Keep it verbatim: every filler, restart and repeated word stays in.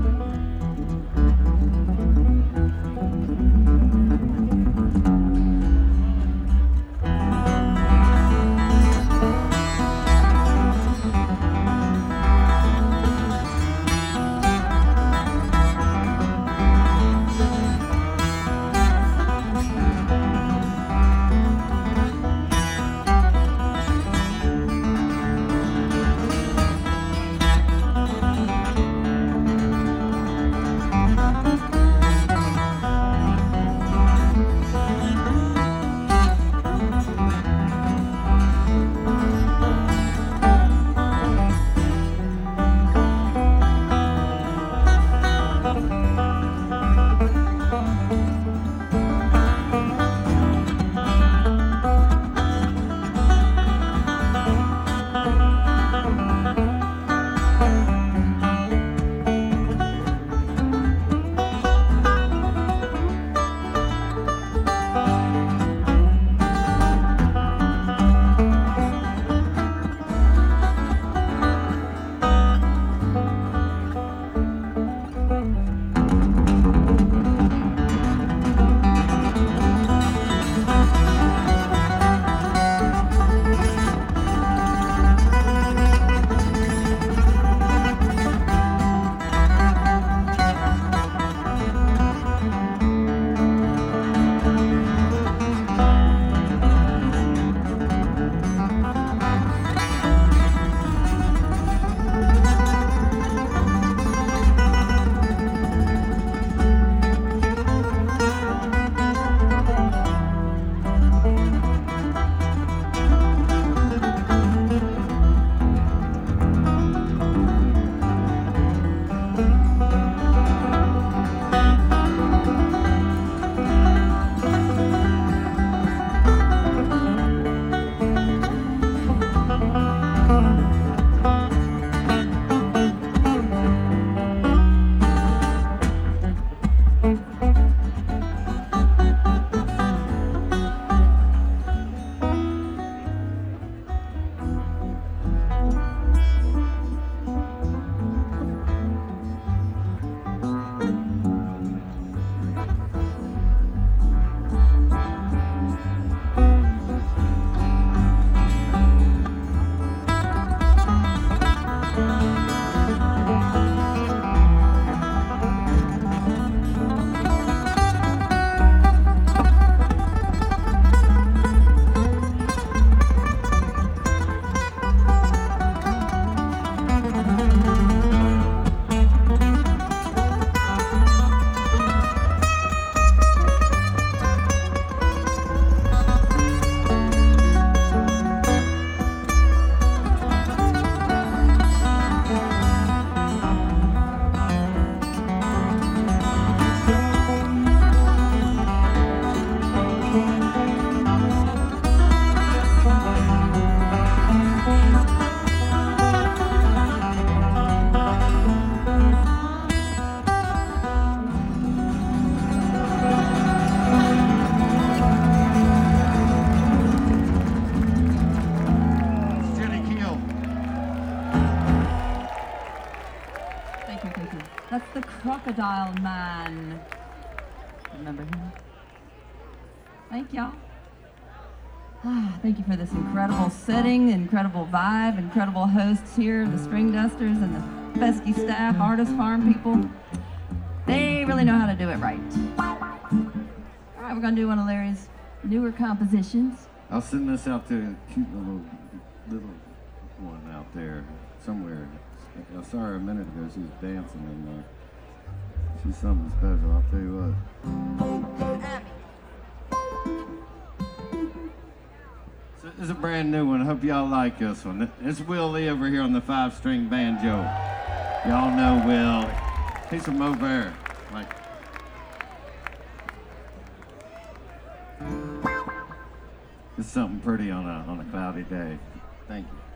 That's the Crocodile Man. Remember him? Thank y'all. Ah, thank you for this incredible setting, incredible vibe, incredible hosts here, the String Dusters and the Fesky staff, Artist Farm people. They really know how to do it right. All right, we're going to do one of Larry's newer compositions. I'll send this out to a cute little, little one out there somewhere. I saw her a minute ago. She was dancing, and uh, she's something special. I'll tell you what. So this is a brand new one. I hope y'all like this one. It's Will Lee over here on the five-string banjo. Y'all know Will. He's from over there. Like. It's something pretty on a on a cloudy day. Thank you.